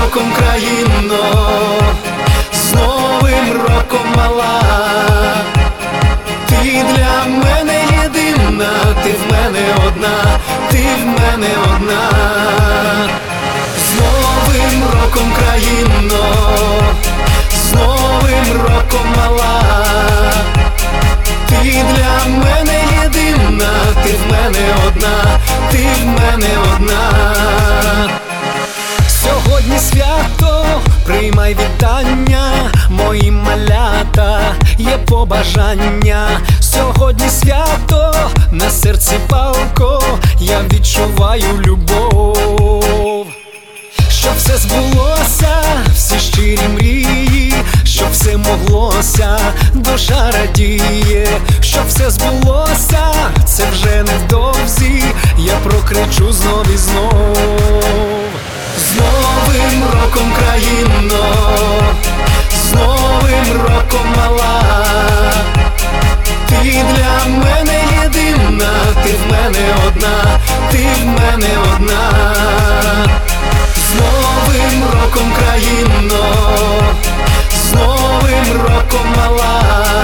роком, країно, з Новим роком, мала. Ти для мене єдина, ти в мене одна, ти в мене одна. З Новим роком, країно, з Новим роком, мала. Ти для мене єдина, ти в мене одна, ти в мене одна. Сьогодні свято, приймай вітання, мої малята, є побажання. Сьогодні свято, на серці палко, я відчуваю любов. Щоб все збулося, всі щирі мрії, щоб все моглося, душа радіє. Щоб все збулося, це вже невдовзі, я прокричу знов і знов. З Новим роком, країно, з Новим роком, мала. Ти для мене єдина, ти в мене одна, ти в мене одна. З Новим роком, країно, з Новим роком, мала.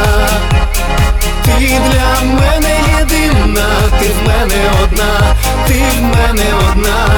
Ти для мене єдина, ти в мене одна, ти в мене одна.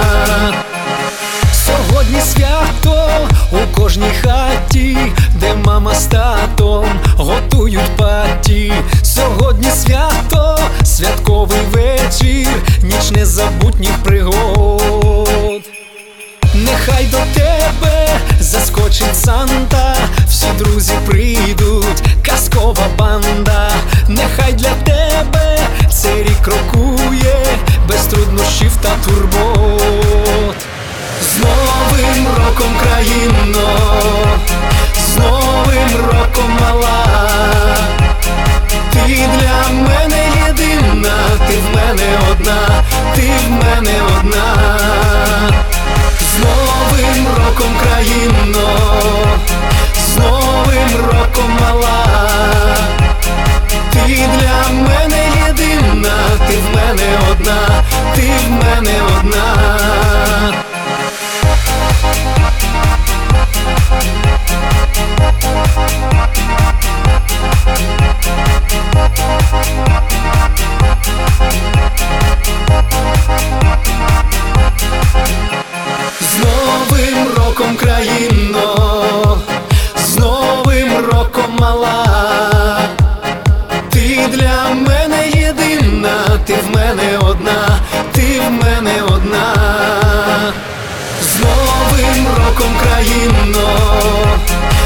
Сьогодні свято у кожній хаті, де мама з татом готують паті. Сьогодні свято, святковий вечір, ніч незабутніх пригод. Нехай до тебе заскочить Санта, всі друзі прийдуть, казкова банда. Нехай для тебе цей рік крокує, без труднощів та турбот. З Новим роком, країно, з Новим роком, мала. Ти для мене єдина, ти в мене одна, ти в мене одна. З Новим роком, країно, з Новим роком, мала. Ти для мене єдина, ти в мене одна, ти в мене одна. З Новим роком, країно, з Новим роком, мала. Ти для мене єдина, ти в мене одна, ти в мене одна. З Новим роком, країно,